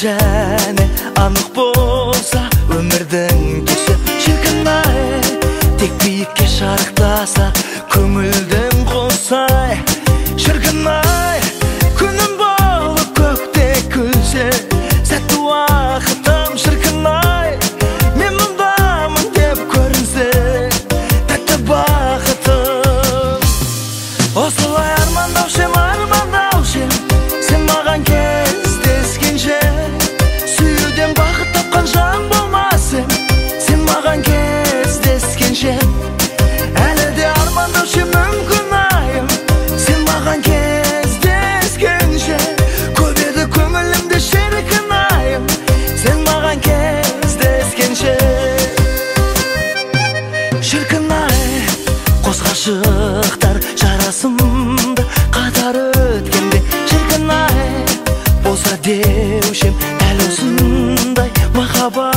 және анық болса өмірдің түсі шіркін-ай, тек биікке шарықтаса көңілдің қосай. Шіркін-ай, күнім болып көкте күлсе сәтті уақытым. Шіркін-ай, мен мұндамын деп көрінсе тәтті бақытым. Осылай армандаушы сен маған кездескенше, сүюден бақыт тапқан жан болмасын. Сен маған кездескенше, әлі де армандаушы мүмкін айым. Сен маған кездескенше, көп еді көңілімде шіркін айым. Сен маған кездескенше, шіркін ай, қос ғашықтар жарасымды қатар өткенде. Шіркін ай, болса деушем дәл осындай махаббат.